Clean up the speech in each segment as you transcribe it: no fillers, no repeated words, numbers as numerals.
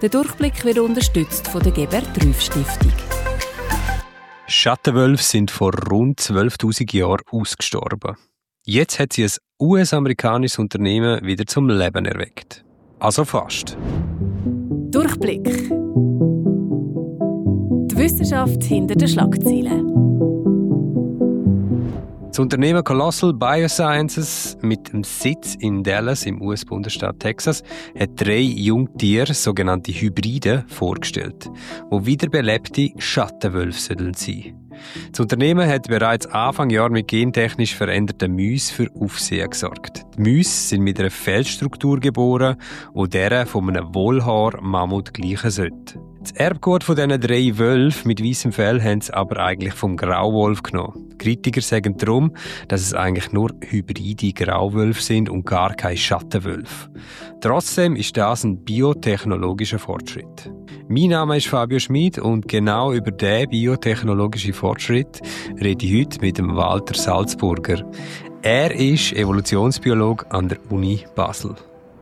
Der Durchblick wird unterstützt von der Gebert-Rüff-Stiftung. Schattenwölfe sind vor rund 12'000 Jahren ausgestorben. Jetzt hat sie ein US-amerikanisches Unternehmen wieder zum Leben erweckt. Also fast. Durchblick. Die Wissenschaft hinter den Schlagzeilen. Das Unternehmen Colossal Biosciences mit dem Sitz in Dallas im US-Bundesstaat Texas hat 3 Jungtiere, sogenannte Hybride, vorgestellt, die wiederbelebte Schattenwölfe sein sollen. Das Unternehmen hat bereits Anfang Jahr mit gentechnisch veränderten Mäusen für Aufsehen gesorgt. Die Mäuse sind mit einer Fellstruktur geboren, die der von einem Wohlhaar-Mammut gleichen sollte. Das Erbgut von diesen 3 Wölfen mit weissem Fell haben sie aber eigentlich vom Grauwolf genommen. Die Kritiker sagen darum, dass es eigentlich nur hybride Grauwölfe sind und gar keine Schattenwölfe. Trotzdem ist das ein biotechnologischer Fortschritt. Mein Name ist Fabio Schmid und genau über diesen biotechnologischen Fortschritt rede ich heute mit dem Walter Salzburger. Er ist Evolutionsbiologe an der Uni Basel.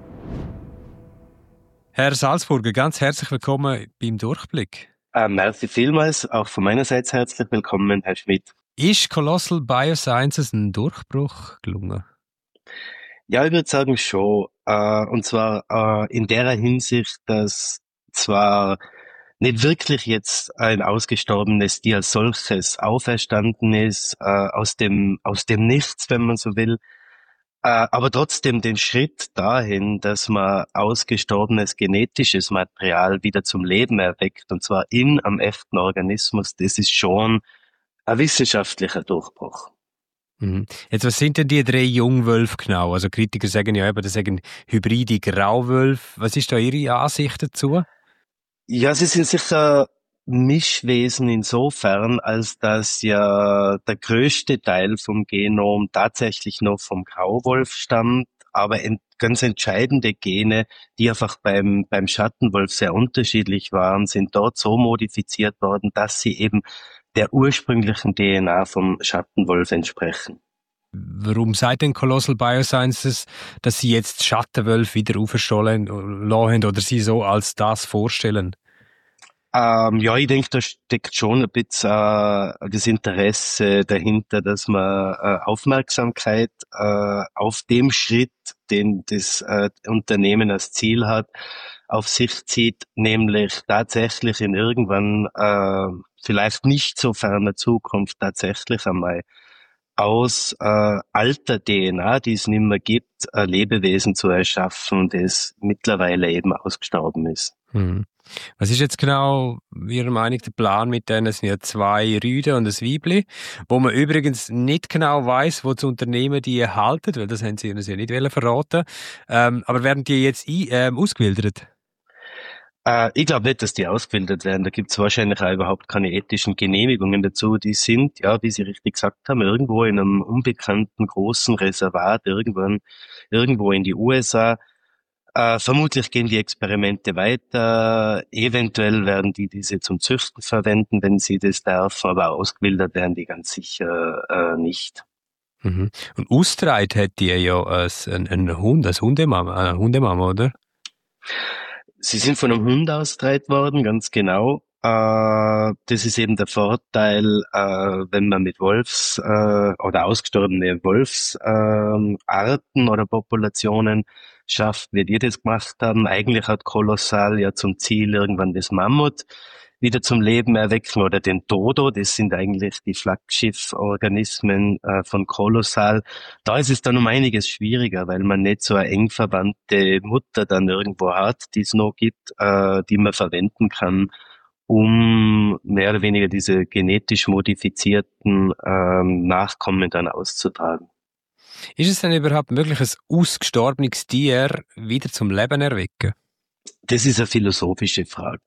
Herr Salzburger, ganz herzlich willkommen beim Durchblick. Merci vielmals, auch von meiner Seite herzlich willkommen, Herr Schmidt. Ist Colossal Biosciences ein Durchbruch gelungen? Ja, ich würde sagen schon. Und zwar in der Hinsicht, dass zwar nicht wirklich jetzt ein ausgestorbenes Tier als solches auferstanden ist, aus dem Nichts, wenn man so will, aber trotzdem den Schritt dahin, dass man ausgestorbenes genetisches Material wieder zum Leben erweckt, und zwar in einem echten Organismus, das ist schon ein wissenschaftlicher Durchbruch. Jetzt, was sind denn die 3 Jungwölfe genau? Also Kritiker sagen ja eben, das sind hybride Grauwölfe. Was ist da Ihre Ansicht dazu? Ja, sie sind sicher Mischwesen insofern, als dass ja der größte Teil vom Genom tatsächlich noch vom Grauwolf stammt, aber ganz entscheidende Gene, die einfach beim Schattenwolf sehr unterschiedlich waren, sind dort so modifiziert worden, dass sie eben der ursprünglichen DNA vom Schattenwolf entsprechen. Warum sagt denn Colossal Biosciences, dass sie jetzt Schattenwölfe wieder auferstehen lassen oder sie so als das vorstellen? Ja, ich denke, da steckt schon ein bisschen das Interesse dahinter, dass man Aufmerksamkeit auf dem Schritt, den das Unternehmen als Ziel hat, auf sich zieht, nämlich tatsächlich in irgendwann vielleicht nicht so ferner Zukunft tatsächlich einmal aus alter DNA, die es nicht mehr gibt, ein Lebewesen zu erschaffen, das mittlerweile eben ausgestorben ist. Was ist jetzt genau Ihrer Meinung der Plan mit denen? Es sind ja 2 Rüden und ein Weibli, wo man übrigens nicht genau weiss, wo das Unternehmen die halten, weil das haben sie uns ja nicht verraten. Aber werden die jetzt ausgewildert? Ich glaube nicht, dass die ausgewildert werden. Da gibt es wahrscheinlich auch überhaupt keine ethischen Genehmigungen dazu. Die sind, ja, wie Sie richtig gesagt haben, irgendwo in einem unbekannten großen Reservat, irgendwo in die USA. Vermutlich gehen die Experimente weiter. Eventuell werden die diese zum Züchten verwenden, wenn sie das dürfen, aber ausgewildert werden die ganz sicher nicht. Und ausgetragen hat die ja ein Hund, eine Hundemama, oder? Sie sind von einem Hund ausgetragen worden, ganz genau. Das ist eben der Vorteil, wenn man mit oder ausgestorbene Wolfsarten oder Populationen schafft, wie die das gemacht haben. Eigentlich hat Colossal ja zum Ziel, irgendwann das Mammut wieder zum Leben erwecken oder den Dodo. Das sind eigentlich die Flaggschifforganismen von Colossal. Da ist es dann um einiges schwieriger, weil man nicht so eine eng verwandte Mutter dann irgendwo hat, die es noch gibt, die man verwenden kann, um mehr oder weniger diese genetisch modifizierten Nachkommen dann auszutragen. Ist es denn überhaupt möglich, ein ausgestorbenes Tier wieder zum Leben erwecken? Das ist eine philosophische Frage.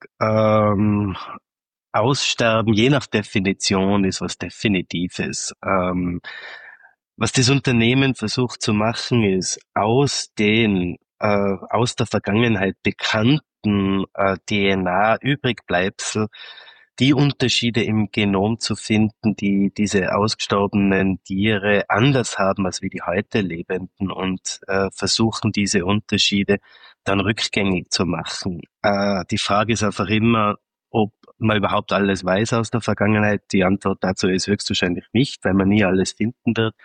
Aussterben, je nach Definition, ist was Definitives. Was das Unternehmen versucht zu machen, ist aus der Vergangenheit bekannten DNA-Übrigbleibsel die Unterschiede im Genom zu finden, die diese ausgestorbenen Tiere anders haben als wie die heute Lebenden und versuchen diese Unterschiede dann rückgängig zu machen. Die Frage ist einfach immer, ob man überhaupt alles weiß aus der Vergangenheit. Die Antwort dazu ist höchstwahrscheinlich nicht, weil man nie alles finden wird.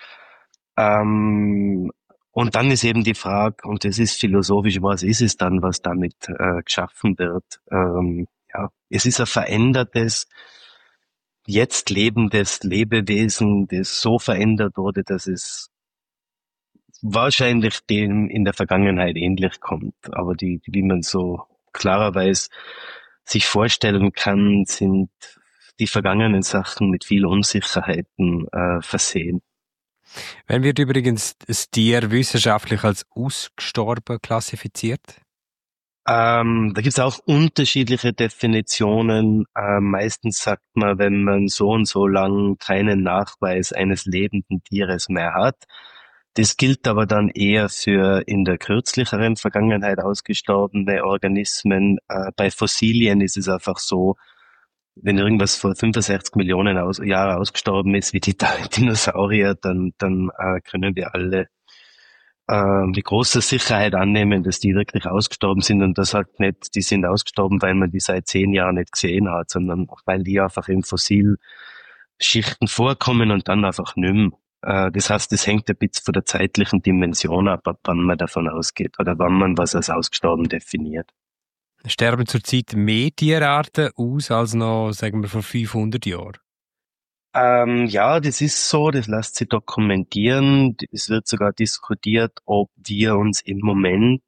Und dann ist eben die Frage, und das ist philosophisch, was ist es dann, was damit geschaffen wird? Ja, es ist ein verändertes, jetzt lebendes Lebewesen, das so verändert wurde, dass es wahrscheinlich dem in der Vergangenheit ähnlich kommt. Aber wie man so klarerweise sich vorstellen kann, sind die vergangenen Sachen mit viel Unsicherheiten versehen. Wann wird übrigens das Tier wissenschaftlich als ausgestorben klassifiziert? Da gibt es auch unterschiedliche Definitionen. Meistens sagt man, wenn man so und so lang keinen Nachweis eines lebenden Tieres mehr hat. Das gilt aber dann eher für in der kürzlicheren Vergangenheit ausgestorbene Organismen. Bei Fossilien ist es einfach so, wenn irgendwas vor 65 Millionen Jahren ausgestorben ist, wie die Dinosaurier, dann können wir alle mit großer Sicherheit annehmen, dass die wirklich ausgestorben sind. Und das sagt nicht, die sind ausgestorben, weil man die seit 10 Jahren nicht gesehen hat, sondern weil die einfach in Fossilschichten vorkommen und dann einfach nimmer. Das heißt, das hängt ein bisschen von der zeitlichen Dimension ab wann man davon ausgeht oder wann man was als ausgestorben definiert. Sterben zurzeit mehr Tierarten aus als noch, sagen wir, vor 500 Jahren? Ja, das ist so, das lässt sich dokumentieren. Es wird sogar diskutiert, ob wir uns im Moment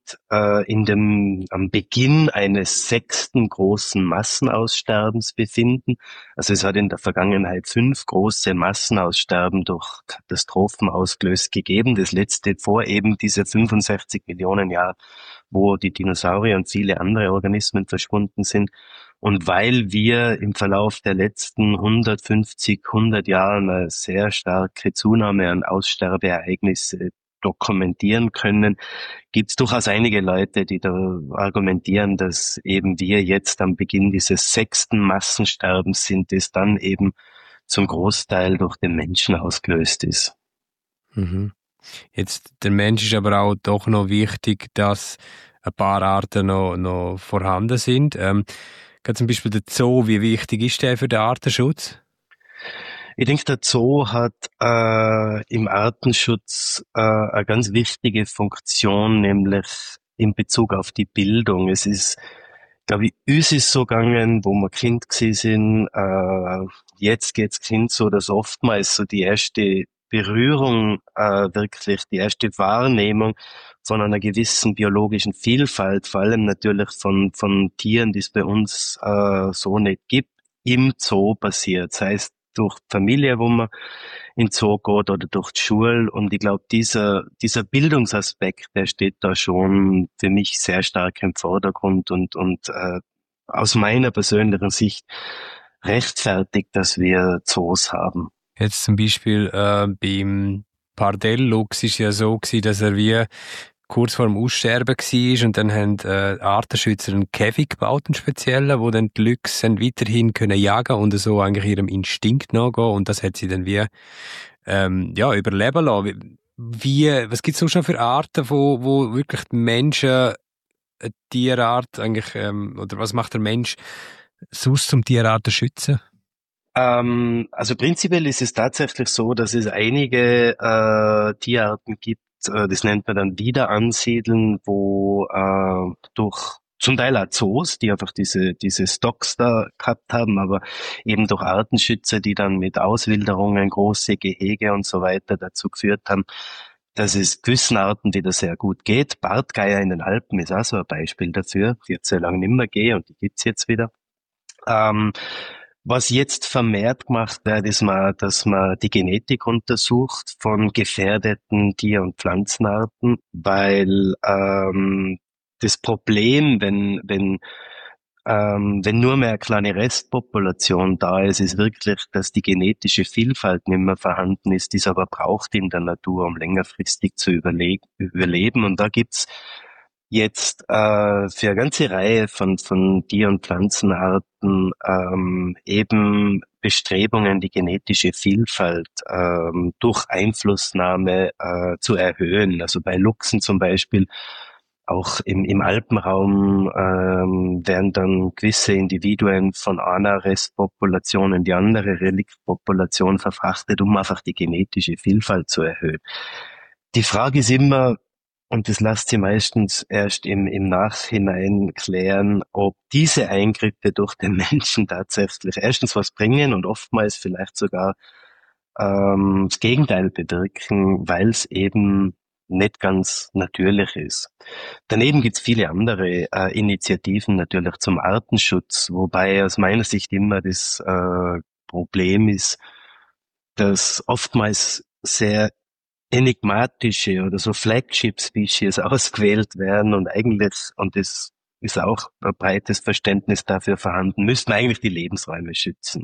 am Beginn eines 6. großen Massenaussterbens befinden. Also es hat in der Vergangenheit 5 große Massenaussterben durch Katastrophen ausgelöst gegeben. Das letzte vor eben diese 65 Millionen Jahren, wo die Dinosaurier und viele andere Organismen verschwunden sind. Und weil wir im Verlauf der letzten 100 Jahren eine sehr starke Zunahme an Aussterbeereignisse dokumentieren können, gibt es durchaus einige Leute, die da argumentieren, dass eben wir jetzt am Beginn dieses 6. Massensterbens sind, das dann eben zum Großteil durch den Menschen ausgelöst ist. Mhm. Jetzt, der Mensch ist aber auch doch noch wichtig, dass ein paar Arten noch vorhanden sind. Gerade zum Beispiel der Zoo, wie wichtig ist der für den Artenschutz? Ich denke, der Zoo hat im Artenschutz eine ganz wichtige Funktion, nämlich in Bezug auf die Bildung. Es ist, glaube ich, uns ist so gegangen, wo wir Kind gewesen sind, jetzt geht's Kind so, dass oftmals so die erste Berührung, wirklich die erste Wahrnehmung von einer gewissen biologischen Vielfalt, vor allem natürlich von Tieren, die es bei uns so nicht gibt, im Zoo passiert. Das heißt, durch die Familie, wo man in den Zoo geht oder durch die Schule. Und ich glaube, dieser Bildungsaspekt, der steht da schon für mich sehr stark im Vordergrund und aus meiner persönlichen Sicht rechtfertigt, dass wir Zoos haben. Jetzt zum Beispiel beim Pardelluchs ist ja so gewesen, dass er wie kurz vor dem Aussterben war und dann haben Artenschützer einen Käfig gebaut, einen speziellen, wo dann die Luchse weiterhin können jagen und so eigentlich ihrem Instinkt nachgehen und das hat sie dann wie überleben lassen. Was gibt es sonst noch für Arten, wo wirklich die Menschen eine Tierart eigentlich, oder was macht der Mensch sonst zum Tierarten schützen? Also prinzipiell ist es tatsächlich so, dass es einige Tierarten gibt, das nennt man dann Wiederansiedeln, wo durch zum Teil auch Zoos, die einfach diese Stocks da gehabt haben, aber eben durch Artenschützer, die dann mit Auswilderungen, große Gehege und so weiter dazu geführt haben, dass es gewissen Arten wieder sehr gut geht. Bartgeier in den Alpen ist auch so ein Beispiel dafür. Die hat sehr lange nicht mehr gegeben und die gibt's jetzt wieder. Was jetzt vermehrt gemacht wird, ist dass man die Genetik untersucht von gefährdeten Tier- und Pflanzenarten, weil das Problem, wenn nur mehr eine kleine Restpopulation da ist wirklich, dass die genetische Vielfalt nicht mehr vorhanden ist, die es aber braucht in der Natur, um längerfristig zu überleben. Und da gibt's jetzt für eine ganze Reihe von Tier- und Pflanzenarten eben Bestrebungen, die genetische Vielfalt durch Einflussnahme zu erhöhen. Also bei Luchsen zum Beispiel Auch im Alpenraum werden dann gewisse Individuen von einer Restpopulation in die andere Reliktpopulation verfrachtet, um einfach die genetische Vielfalt zu erhöhen. Die Frage ist immer, und das lässt sich meistens erst im Nachhinein klären, ob diese Eingriffe durch den Menschen tatsächlich erstens was bringen und oftmals vielleicht sogar das Gegenteil bewirken, weil es eben nicht ganz natürlich ist. Daneben gibt's viele andere Initiativen natürlich zum Artenschutz, wobei aus meiner Sicht immer das Problem ist, dass oftmals sehr enigmatische oder so Flagship-Species ausgewählt werden und eigentlich, und das ist auch ein breites Verständnis dafür vorhanden, müssten eigentlich die Lebensräume schützen.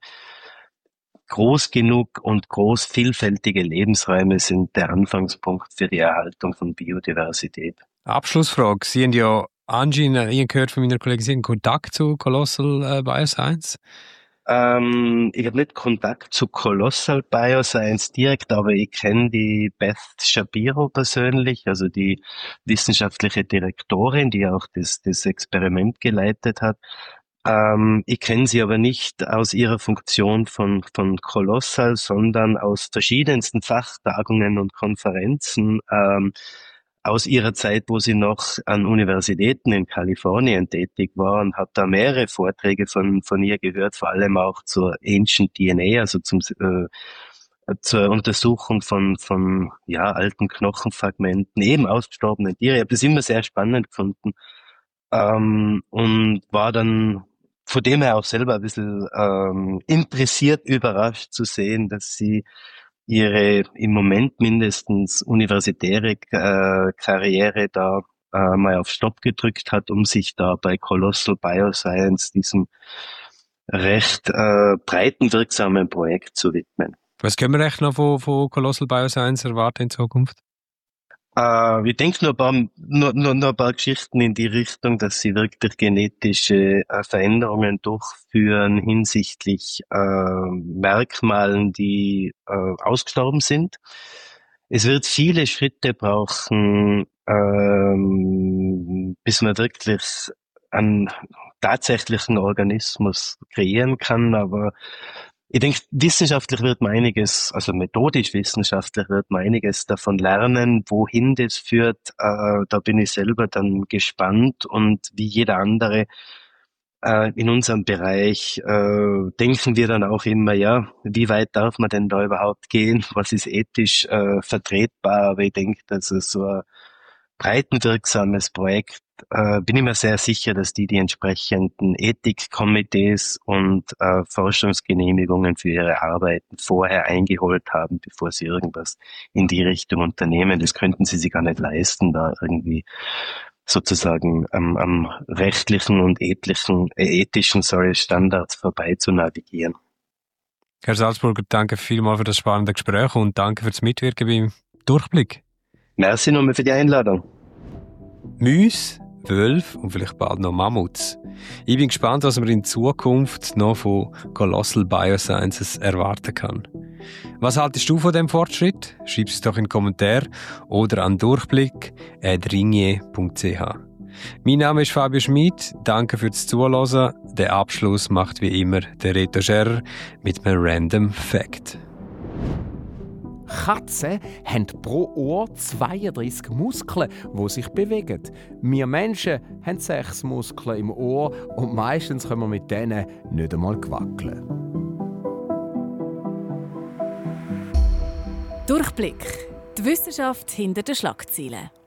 Groß genug und groß vielfältige Lebensräume sind der Anfangspunkt für die Erhaltung von Biodiversität. Abschlussfrage. Sie haben ja anscheinend, ich habe gehört von meiner Kollegin, Sie haben Kontakt zu Colossal Bioscience. Ich habe nicht Kontakt zu Colossal Bioscience direkt, aber ich kenne die Beth Shapiro persönlich, also die wissenschaftliche Direktorin, die auch das Experiment geleitet hat. Ich kenne sie aber nicht aus ihrer Funktion von Colossal, sondern aus verschiedensten Fachtagungen und Konferenzen, aus ihrer Zeit, wo sie noch an Universitäten in Kalifornien tätig war, und habe da mehrere Vorträge von ihr gehört, vor allem auch zur Ancient DNA, also zur Untersuchung von alten Knochenfragmenten, eben ausgestorbenen Tiere. Ich habe das immer sehr spannend gefunden, und war dann von dem her auch selber ein bisschen interessiert, überrascht zu sehen, dass sie ihre im Moment mindestens universitäre Karriere da mal auf Stopp gedrückt hat, um sich da bei Colossal Bioscience diesem recht breiten wirksamen Projekt zu widmen. Was können wir echt noch von Colossal Bioscience erwarten in Zukunft? Wir denken nur ein paar Geschichten in die Richtung, dass sie wirklich genetische Veränderungen durchführen hinsichtlich Merkmalen, die ausgestorben sind. Es wird viele Schritte brauchen, bis man wirklich einen tatsächlichen Organismus kreieren kann, aber ich denke, wissenschaftlich wird man einiges, also methodisch wissenschaftlich wird man einiges davon lernen. Wohin das führt, da bin ich selber dann gespannt, und wie jeder andere in unserem Bereich denken wir dann auch immer, ja, wie weit darf man denn da überhaupt gehen? Was ist ethisch vertretbar? Aber ich denke, dass es so ein breitenwirksames Projekt, bin ich mir sehr sicher, dass die entsprechenden Ethikkomitees und Forschungsgenehmigungen für ihre Arbeiten vorher eingeholt haben, bevor sie irgendwas in die Richtung unternehmen. Das könnten sie sich gar nicht leisten, da irgendwie sozusagen am rechtlichen und ethischen Standards vorbei zu navigieren. Herr Salzburger, danke vielmals für das spannende Gespräch und danke für das Mitwirken beim Durchblick. Merci nochmal für die Einladung. Mäuse, Wölfe und vielleicht bald noch Mammuts. Ich bin gespannt, was man in Zukunft noch von Colossal Biosciences erwarten kann. Was haltest du von dem Fortschritt? Schreib es doch in den Kommentar oder an durchblick@ringier.ch. Mein Name ist Fabio Schmid. Danke fürs Zuhören. Den Abschluss macht wie immer der Reto Scherer mit einem Random Fact. Katzen haben pro Ohr 32 Muskeln, die sich bewegen. Wir Menschen haben 6 Muskeln im Ohr und meistens können wir mit denen nicht einmal wackeln. Durchblick. Die Wissenschaft hinter den Schlagzeilen.